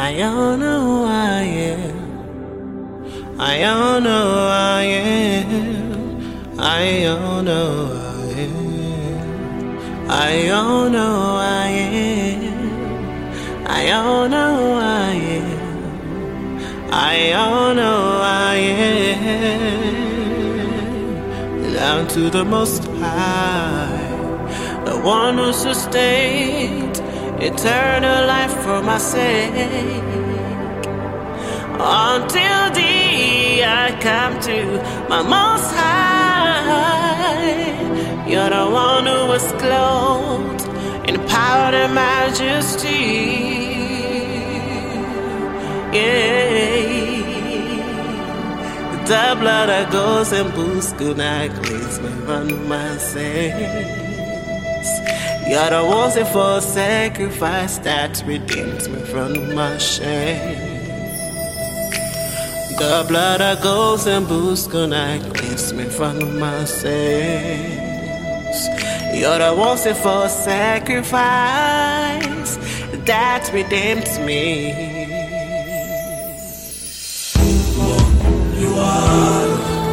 I don't know who I am. I don't know who I am. I don't know who I am. I don't know who I am. I don't know who I am. I don't know who I am. Down to the Most High, the one who sustains eternal life for my sake. Until thee I come to my Most High. You're the one who was clothed in power and majesty. Yeah. The blood that goes and boosts good night cleans me from my sins. You're the one for sacrifice that redeems me from my shame. The blood that goes and boosts good night cleans me from my sins. You're the one for sacrifice that redeems me. You are.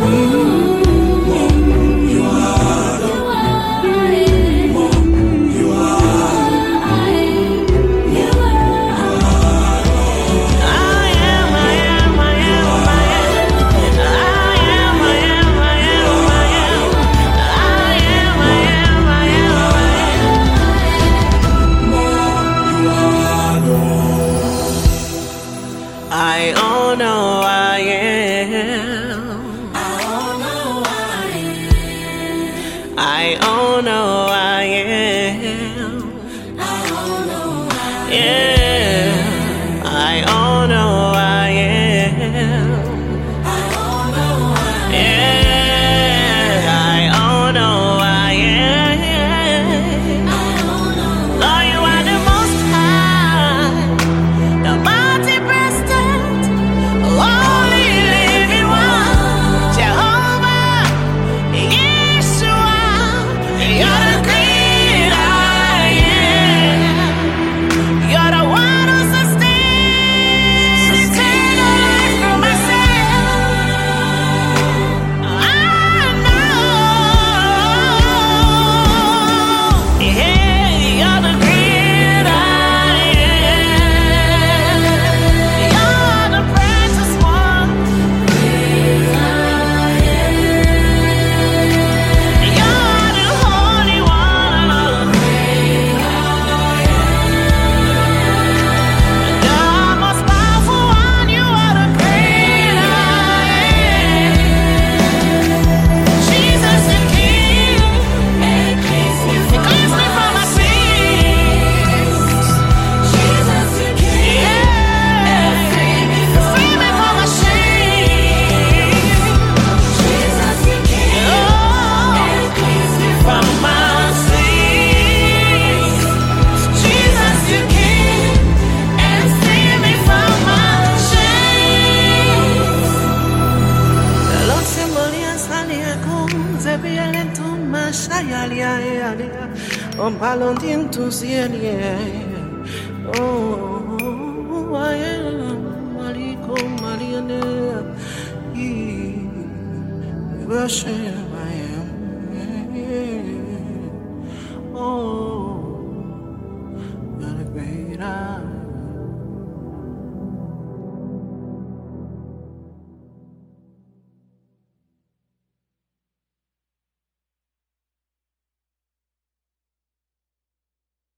I don't know I am. I don't know I am. I don't know I am. I don't know I am. Yeah. I don't know I am. I don't know I am. Yeah. I don't know I am. I don't know. Lord, you are the Most High, the mighty breasted, only living one, Jehovah, Yeshua, you're the great I am. You're the one who sustains eternal life from myself. I know, yeah, you're the great I am. You're the precious one. You're the holy one. The most powerful one. You are the great I am. Jesus the King. Cleanse me from my sins. Jesus the King. Yeah. Free me from my shame. Jesus the King. Oh, cleanse me from my sins. Jesus the King. And free me from my shame. The Lord Simbolia Salia comes every electron, my Shayalia, on Palondin to Zielia. Oh, I am Maliko Mariana. He worship.